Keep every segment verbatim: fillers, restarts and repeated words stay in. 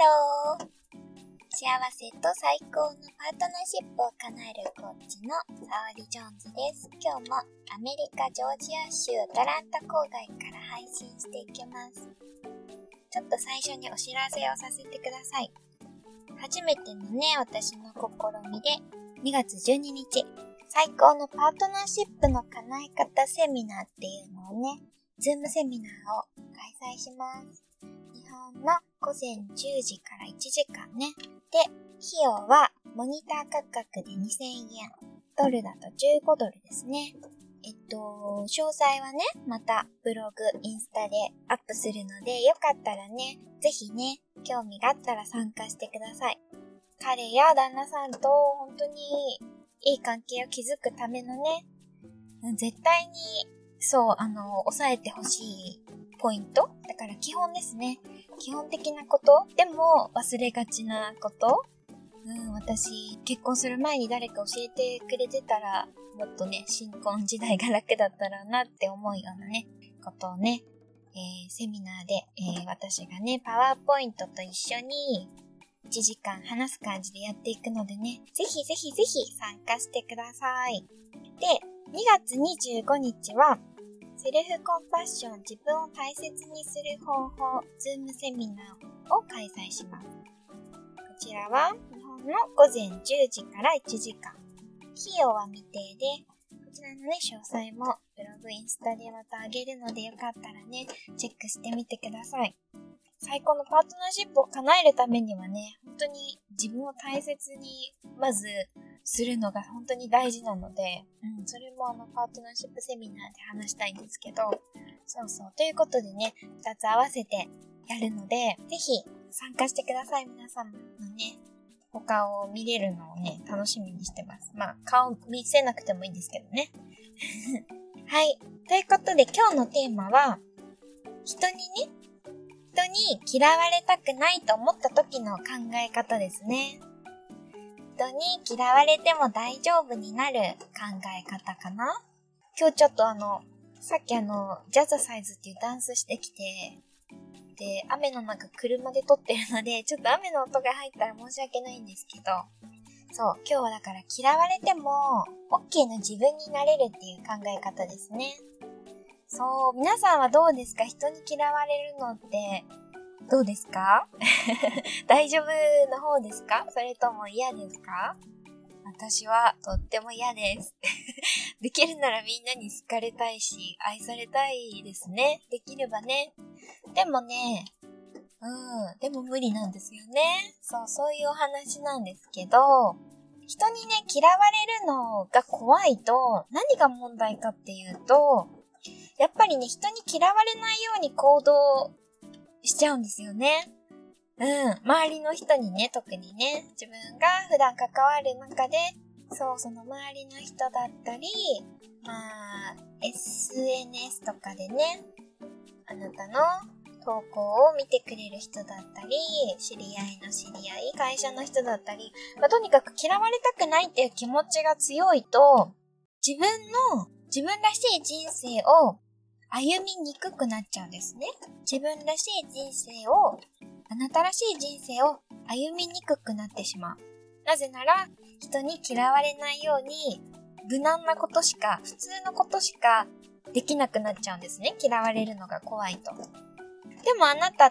ロー。幸せと最高のパートナーシップを叶えるコーチの沙織ジョーンズです。今日もアメリカジョージア州アトランタ郊外から配信していきます。ちょっと最初にお知らせをさせてください。初めてのね、私の試みでにがつじゅうににち、最高のパートナーシップの叶え方セミナーっていうのをね、ズームセミナーを開催します。日本のごぜんじゅうじからいちじかんね。で、費用はモニター価格でにせんえん。ドルだとじゅうごドルですね。えっと、詳細はね、またブログ、インスタでアップするので、よかったらね、ぜひね、興味があったら参加してください。彼や旦那さんと本当にいい関係を築くためのね、絶対に、そう、あの、抑えてほしいポイントだから基本ですね。基本的なことでも忘れがちなこと、うん、私結婚する前に誰か教えてくれてたらもっとね新婚時代が楽だったらなって思うようなねことをね、えー、セミナーで、えー、私がねパワーポイントと一緒にいちじかん話す感じでやっていくのでね、ぜひぜひぜひ参加してください。で、にがつにじゅうごにちはセルフコンパッション、自分を大切にする方法、ズームセミナーを開催します。こちらは日本のごぜんじゅうじからいちじかん。費用は未定で、こちらのね、詳細もブログ、インスタでまたあげるのでよかったらね、チェックしてみてください。最高のパートナーシップを叶えるためにはね、本当に自分を大切にまずするのが本当に大事なので、うん、それもあのパートナーシップセミナーで話したいんですけど、そうそう、ということでね、ふたつ合わせてやるので、ぜひ参加してください。皆様のね、お顔を見れるのをね、楽しみにしてます。まあ、顔見せなくてもいいんですけどね。はい。ということで今日のテーマは、人にね、人に嫌われたくないと思った時の考え方ですね。人に嫌われても大丈夫になる考え方かな。今日ちょっとあの、さっきあの、ジャズサイズっていうダンスしてきて、で、雨の中車で撮ってるので、ちょっと雨の音が入ったら申し訳ないんですけど、そう、今日はだから嫌われても OK の自分になれるっていう考え方ですね。そう、皆さんはどうですか？人に嫌われるのってどうですか？大丈夫の方ですか？それとも嫌ですか？私はとっても嫌です。できるならみんなに好かれたいし、愛されたいですね。できればね。でもね、うん、でも無理なんですよね。そう、そういうお話なんですけど、人にね、嫌われるのが怖いと、何が問題かっていうと、やっぱりね、人に嫌われないように行動しちゃうんですよね。うん。周りの人にね、特にね、自分が普段関わる中で、そう、その周りの人だったり、まあ、エスエヌエス とかでね、あなたの投稿を見てくれる人だったり、知り合いの知り合い、会社の人だったり、まあ、とにかく嫌われたくないっていう気持ちが強いと、自分の、自分らしい人生を歩みにくくなっちゃうんですね。自分らしい人生を、あなたらしい人生を歩みにくくなってしまう。なぜなら、人に嫌われないように、無難なことしか、普通のことしかできなくなっちゃうんですね。嫌われるのが怖いと。でもあなたって、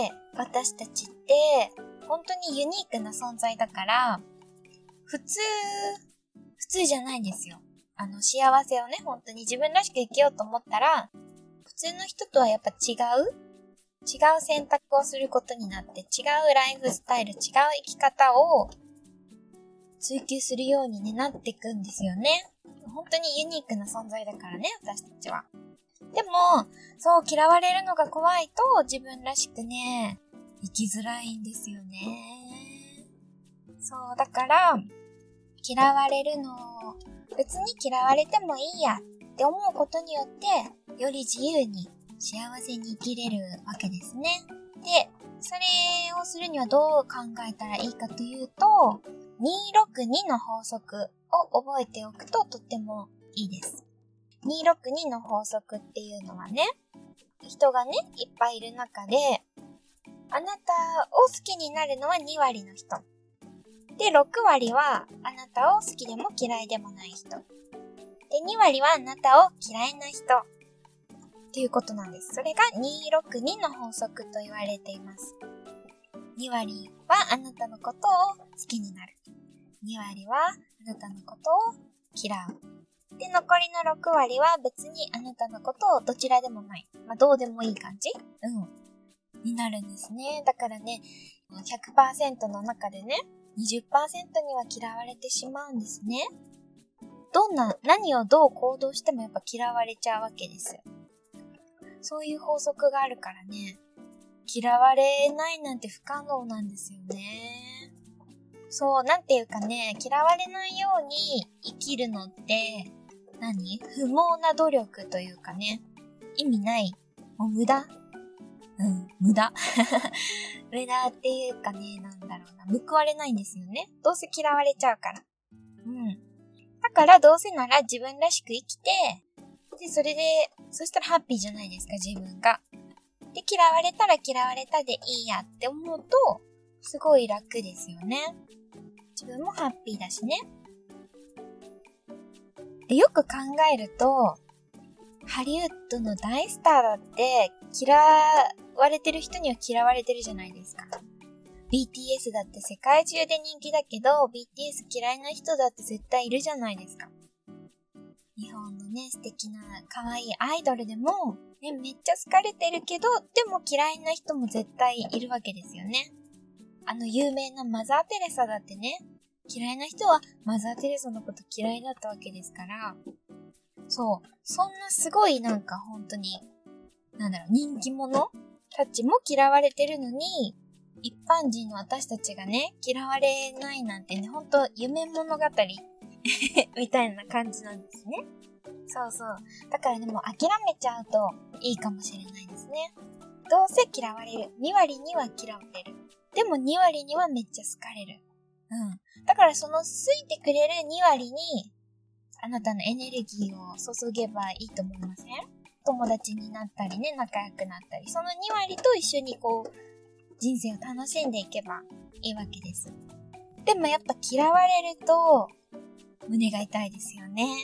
私たちって、本当にユニークな存在だから、普通、普通じゃないんですよ。あの、幸せをね、本当に自分らしく生きようと思ったら、普通の人とはやっぱ違う違う選択をすることになって、違うライフスタイル、違う生き方を追求するように、ね、なっていくんですよね。本当にユニークな存在だからね、私たちは。でも、そう、嫌われるのが怖いと自分らしくね、生きづらいんですよね。そう、だから、嫌われるの、別に嫌われてもいいやって思うことによって、より自由に幸せに生きれるわけですね。で、それをするにはどう考えたらいいかというと、にーろくにの法則を覚えておくととってもいいです。にーろくにの法則っていうのはね、人がね、いっぱいいる中で、 あなたを好きになるのはに割の人。で、ろく割はあなたを好きでも嫌いでもない人。で、に割はあなたを嫌いな人。っていうことなんです。それがにひゃくろくじゅうにの法則と言われています。に割はあなたのことを好きになる。に割はあなたのことを嫌う。で、残りのろく割は別にあなたのことをどちらでもない。まあ、どうでもいい感じうん。になるんですね。だからね、ひゃくパーセント の中でね、にじゅっパーセント には嫌われてしまうんですね。どんな、何をどう行動してもやっぱ嫌われちゃうわけです。そういう法則があるからね、嫌われないなんて不可能なんですよね。そう、なんていうかね、嫌われないように生きるのって、何？不毛な努力というかね、意味ない。もう無駄うん、無駄無駄っていうかね、なんだろうな、報われないんですよね。どうせ嫌われちゃうから。うん。だからどうせなら自分らしく生きて、で、それで、そしたらハッピーじゃないですか、自分が。で、嫌われたら嫌われたでいいやって思うと、すごい楽ですよね。自分もハッピーだしね。で、よく考えると、ハリウッドの大スターだって嫌われてる人には嫌われてるじゃないですか。ビーティーエス だって世界中で人気だけど、ビーティーエス 嫌いな人だって絶対いるじゃないですか。日本のね、素敵な可愛いアイドルでも、ね、めっちゃ好かれてるけど、でも嫌いな人も絶対いるわけですよね。あの有名なマザー・テレサだってね、嫌いな人はマザー・テレサのこと嫌いだったわけですから、そう、そんなすごいなんか本当に、なんだろう、人気者たちも嫌われてるのに、一般人の私たちがね、嫌われないなんてね、ほんと夢物語みたいな感じなんですね。そうそう。だからね、もう諦めちゃうといいかもしれないですね。どうせ嫌われる。に割には嫌われる。でもに割にはめっちゃ好かれる。うん。だからその好いてくれるに割に、あなたのエネルギーを注げばいいと思いません？友達になったりね、仲良くなったり、そのに割と一緒にこう、人生を楽しんでいけばいいわけです。でもやっぱ嫌われると、胸が痛いですよね。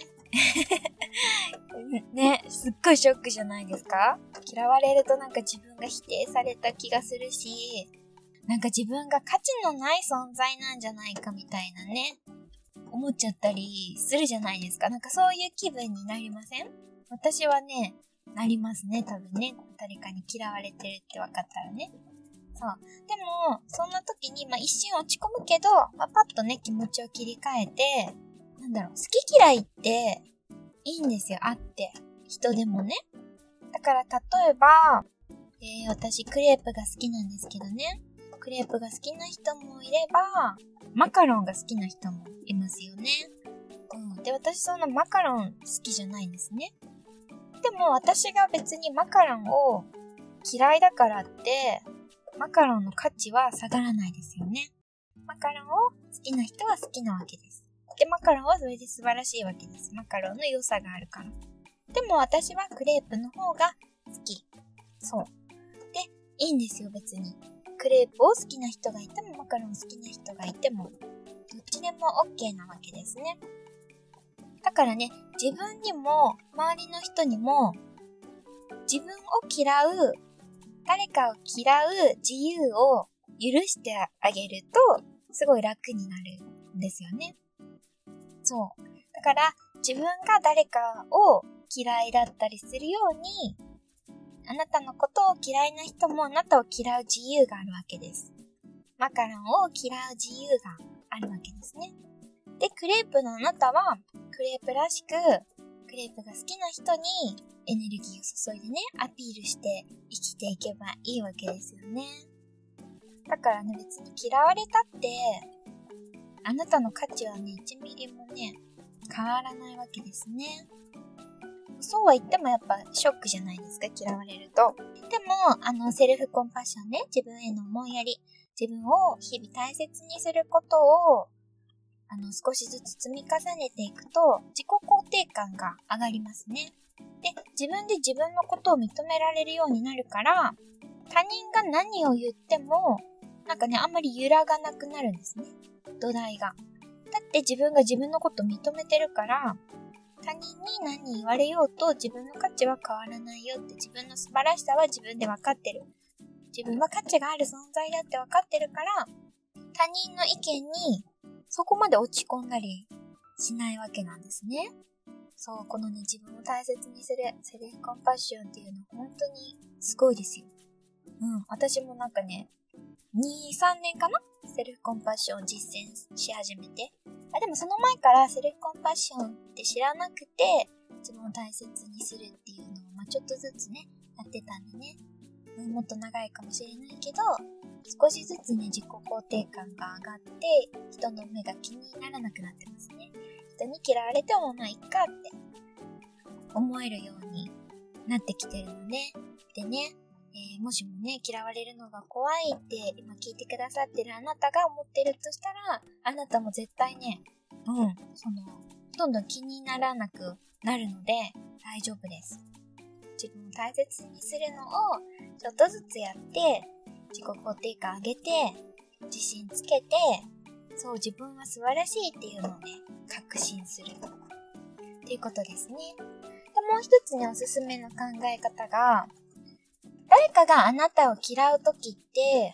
ね、すっごいショックじゃないですか？嫌われるとなんか自分が否定された気がするし、なんか自分が価値のない存在なんじゃないかみたいなね、思っちゃったりするじゃないですか。なんかそういう気分になりません？私はね、なりますね、多分ね。誰かに嫌われてるって分かったらね。そう。でも、そんな時に、まあ一瞬落ち込むけど、まあパッとね、気持ちを切り替えて、なんだろう、好き嫌いっていいんですよ、あって。人でもね。だから例えば、えー、私クレープが好きなんですけどね。クレープが好きな人もいれば、マカロンが好きな人もいますよね。うん。で、私そのマカロン好きじゃないんですね。でも私が別にマカロンを嫌いだからって、マカロンの価値は下がらないですよね。マカロンを好きな人は好きなわけです。で、マカロンはそれで素晴らしいわけです。マカロンの良さがあるから。でも私はクレープの方が好き。そう。で、いいんですよ別に。クレープを好きな人がいてもマカロン好きな人がいても、どっちでも OK なわけですね。だからね、自分にも周りの人にも自分を嫌う、誰かを嫌う自由を許してあげるとすごい楽になるんですよね。そう。だから自分が誰かを嫌いだったりするように、あなたのことを嫌いな人もあなたを嫌う自由があるわけです。マカロンを嫌う自由があるわけですね。で、クレープのあなたはクレープらしく、クレープが好きな人にエネルギーを注いでね、アピールして生きていけばいいわけですよね。だからね、別に嫌われたって、あなたの価値はね、いちミリもね、変わらないわけですね。そうは言ってもやっぱショックじゃないですか、嫌われると。でも、あの、セルフコンパッションね、自分への思いやり、自分を日々大切にすることを、あの、少しずつ積み重ねていくと、自己肯定感が上がりますね。で、自分で自分のことを認められるようになるから、 他人が何を言っても、なんかね、あんまり揺らがなくなるんですね。土台が。だって自分が自分のこと認めてるから、他人に何言われようと自分の価値は変わらないよって、自分の素晴らしさは自分で分かってる。自分は価値がある存在だって分かってるから、他人の意見にそこまで落ち込んだりしないわけなんですね。そう、このね、自分を大切にするセルフコンパッションっていうのは本当にすごいですよ。うん、私もなんかね、に、さんねんかな？セルフコンパッションを実践し始めて。あ、でもその前からセルフコンパッションって知らなくて、自分を大切にするっていうのを、まあ、ちょっとずつね、やってたんでね。うん、もっと長いかもしれないけど、少しずつね、自己肯定感が上がって、人の目が気にならなくなってますね。人に嫌われてもまあいっかって思えるようになってきてるので、でね、えー、もしもね、嫌われるのが怖いって今聞いてくださってるあなたが思ってるとしたら、あなたも絶対ね、うん、その、どんどん気にならなくなるので大丈夫です。自分を大切にするのをちょっとずつやって、自己肯定感上げて、自信つけて、そう自分は素晴らしいっていうのをね、確信する。っていうことですね。で、もう一つね、おすすめの考え方が、誰かがあなたを嫌うときって、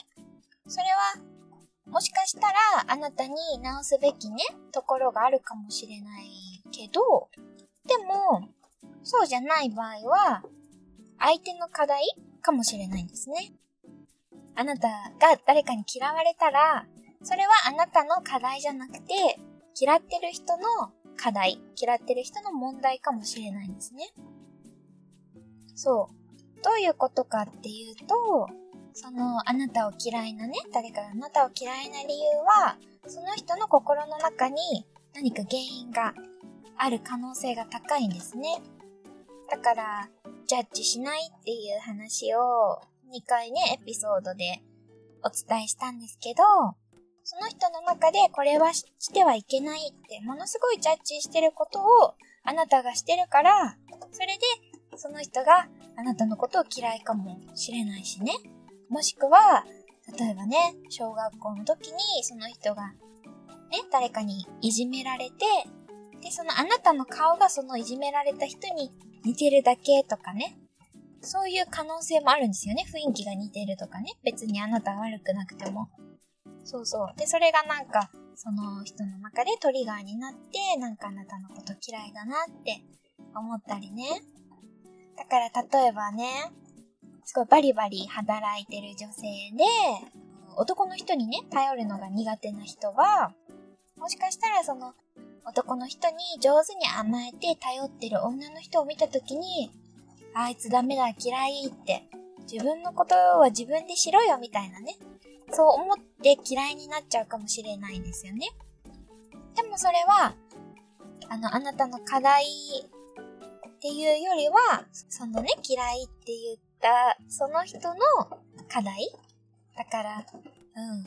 それはもしかしたらあなたに直すべきね、ところがあるかもしれないけど、でも、そうじゃない場合は、相手の課題かもしれないんですね。あなたが誰かに嫌われたら、それはあなたの課題じゃなくて、嫌ってる人の課題、嫌ってる人の問題かもしれないんですね。そう。どういうことかっていうと、そのあなたを嫌いなね、誰かがあなたを嫌いな理由は、その人の心の中に何か原因がある可能性が高いんですね。だから、ジャッジしないっていう話をにかいね、エピソードでお伝えしたんですけど、その人の中でこれはしてはいけないってものすごいジャッジしてることをあなたがしてるから、それでその人があなたのことを嫌いかもしれないしね。もしくは、例えばね、小学校の時にその人がね、誰かにいじめられて、で、そのあなたの顔がそのいじめられた人に似てるだけとかね。そういう可能性もあるんですよね。雰囲気が似てるとかね。別にあなたは悪くなくても。そうそう。で、それがなんか、その人の中でトリガーになって、なんかあなたのこと嫌いだなって思ったりね。だから例えばね、すごいバリバリ働いてる女性で、男の人にね、頼るのが苦手な人は、もしかしたらその男の人に上手に甘えて頼ってる女の人を見たときに、あいつダメだ、嫌いって、自分のことは自分でしろよみたいなね、そう思って嫌いになっちゃうかもしれないんですよね。でもそれは、あの、あなたの課題っていうよりは、そのね、嫌いって言ったその人の課題だから、うん。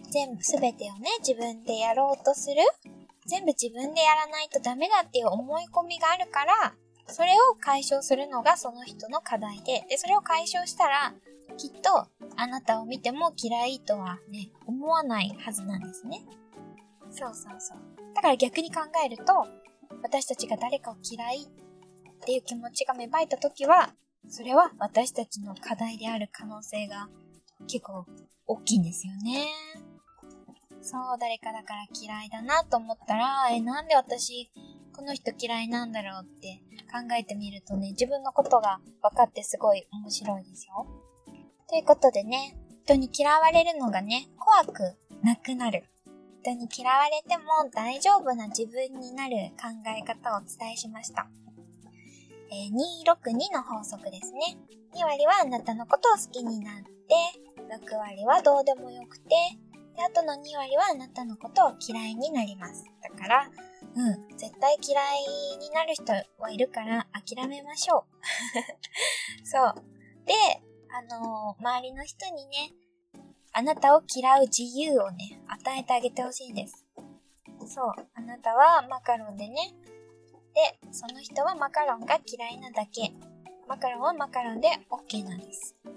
全部すべてをね、自分でやろうとする。全部自分でやらないとダメだっていう思い込みがあるから、それを解消するのがその人の課題で、で、それを解消したら、きっとあなたを見ても嫌いとはね、思わないはずなんですね。そうそうそう。だから逆に考えると、私たちが誰かを嫌いっていう気持ちが芽生えたときは、それは私たちの課題である可能性が結構大きいんですよね。そう、誰かだから嫌いだなと思ったら、え、なんで私、この人嫌いなんだろうって考えてみるとね、自分のことが分かってすごい面白いですよ。ということでね、人に嫌われるのがね、怖くなくなる。人に嫌われても大丈夫な自分になる考え方をお伝えしました。えー、にひゃくろくじゅうにの法則ですね。に割はあなたのことを好きになって、ろく割はどうでもよくて、で、あとのに割はあなたのことを嫌いになります。だから、うん、絶対嫌いになる人はいるから諦めましょう。そう。で、あのー、周りの人にね、あなたを嫌う自由をね、与えてあげてほしいんです。そう。あなたはマカロンでね。で、その人はマカロンが嫌いなだけ。マカロンはマカロンで OK なんです。誰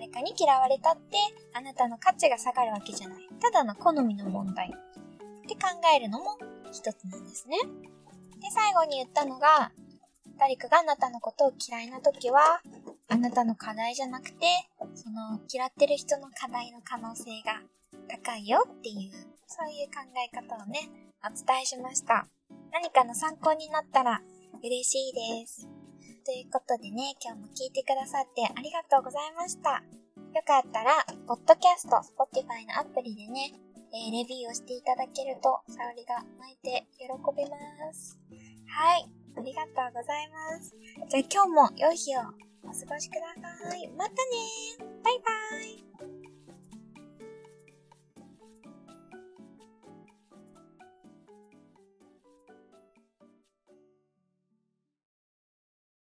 誰かに嫌われたって、あなたの価値が下がるわけじゃない。ただの好みの問題。って考えるのも一つなんですね。で、最後に言ったのが、誰かがあなたのことを嫌いな時は、あなたの課題じゃなくて、その嫌ってる人の課題の可能性が高いよっていう、そういう考え方をね、お伝えしました。何かの参考になったら嬉しいです。ということでね、今日も聞いてくださってありがとうございました。よかったら、ポッドキャスト、Spotify のアプリでね、えー、レビューをしていただけると、沙織が泣いて喜びます。はい、ありがとうございます。じゃあ今日も良い日をお過ごしください。またねー。バイバイ。